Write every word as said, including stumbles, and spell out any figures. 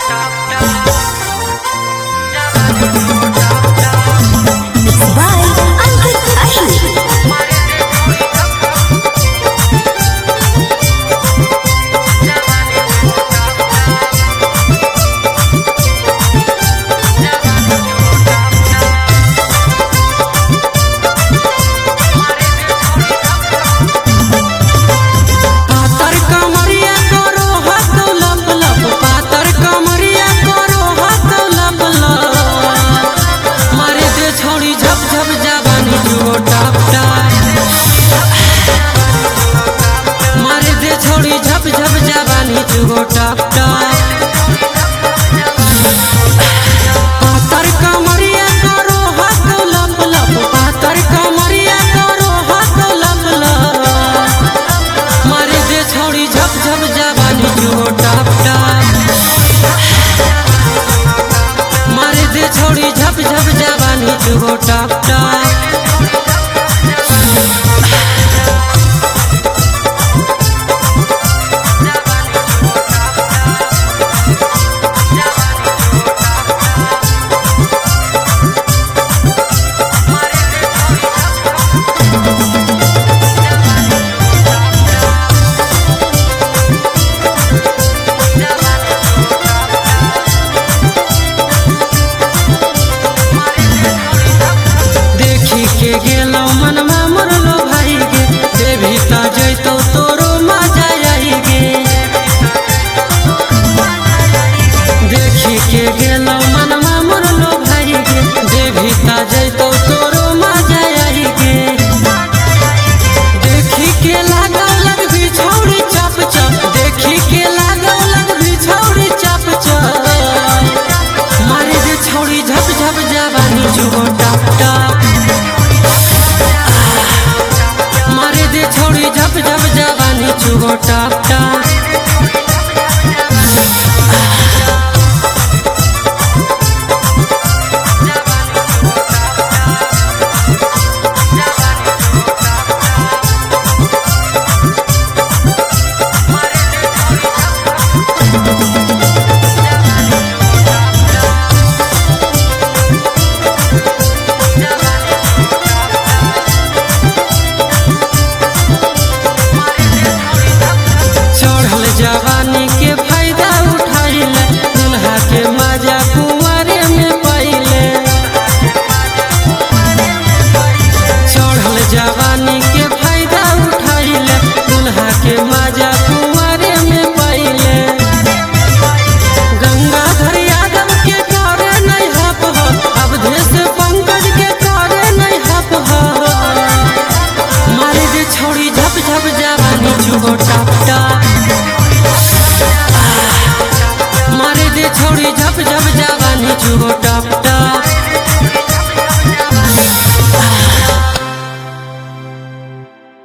छोड़ी झप झप जवानी जुगो टप गेलो मनवा मरलो भाई गे देवी ता जैतो तोरो मजा आई गे देखी के गेलो मनवा मरलो भाई गे देवी ता जैतो तोरो मजा आई गे देखी के लागो लग भी छोड़ी चप चप देखी के लागो लग भी छोड़ी चप चप मारे दे छोड़ी झप झप जवानी जुगो टप टप छोड़ी झप झप जवानी जुगो टप टप जवानी के फायदा उठाइले दुल्हा के मजा कुंवारे में पाइले चढ़ल जवानी के फायदा उठाइले दुल्हा के मजा कुंवारे में पाइले गंगाधर यादव के करे नहीं हप अवधेश पंकज के करे नहीं हप मारे दे छोड़ी झप झप जवानी जुगो